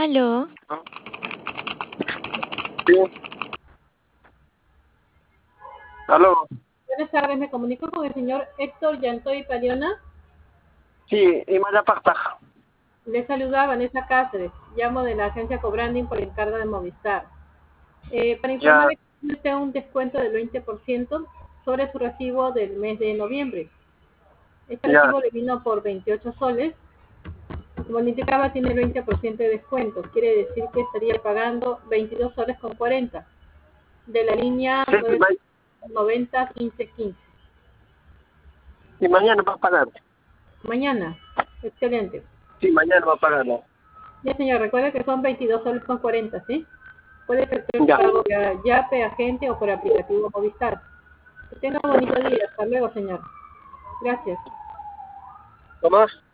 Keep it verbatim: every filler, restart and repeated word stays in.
Aló. Sí. Aló. Buenas tardes, me comunico con el señor Héctor Llantoy Paliona. Sí, y Maya Pacta. Le saluda Vanessa Cáceres, llamo de la agencia Cobranding por encargo de Movistar. Eh, para informarle que tiene usted un descuento del veinte por ciento sobre su recibo del mes de noviembre. Este Ya. recibo le vino por veintiocho soles. Como le indicaba, tiene el veinte por ciento de descuento. Quiere decir que estaría pagando veintidós soles con cuarenta de la línea Sí, nueve ma- noventa quince quince. y mañana va a pagar. Mañana. Excelente. Sí, mañana va a pagarlo. Ya, señor, recuerda que son veintidós soles con cuarenta, ¿sí? Puede efectuar su Ya. pago vía Yape, agente o por aplicativo Movistar. Que tenga un bonito día. Hasta luego, señor. Gracias. ¿Tomás?